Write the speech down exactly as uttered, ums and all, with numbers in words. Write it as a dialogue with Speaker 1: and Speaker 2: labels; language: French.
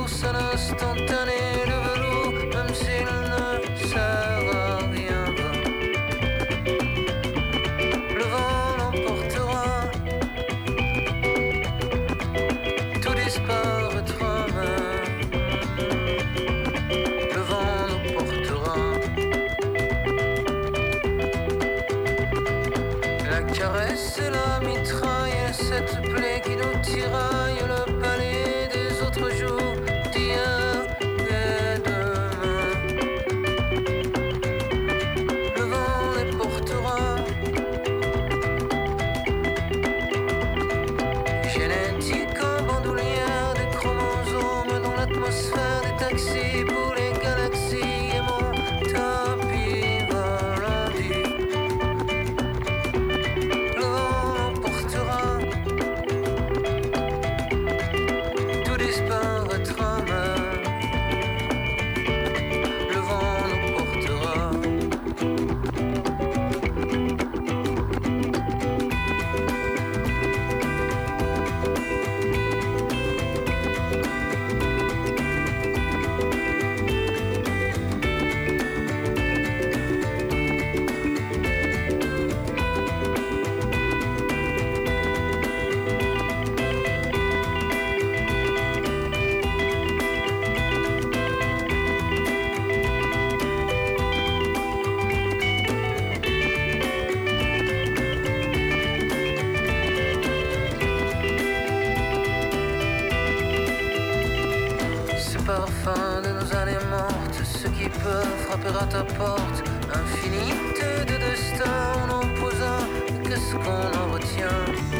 Speaker 1: course à l'instantané, le velours, même s'il ne sert à rien, va. Le vent l'emportera, tout disparaîtra même. Le vent nous portera. La caresse et la mitraille, et cette plaie qui nous tiraille, le palais des autres jours, d'hier et demain. Le vent les portera. Génétique en bandoulière, des chromosomes dans l'atmosphère, des taxis pour les galaxies et mon tapis volant dit. Le vent l'emportera, tout disparaîtra même. Le vent nous portera. Ce parfum de nos années mortes, ceux qui peuvent frapper à ta porte, infinité de destins on en posa, qu'est-ce qu'on en retient?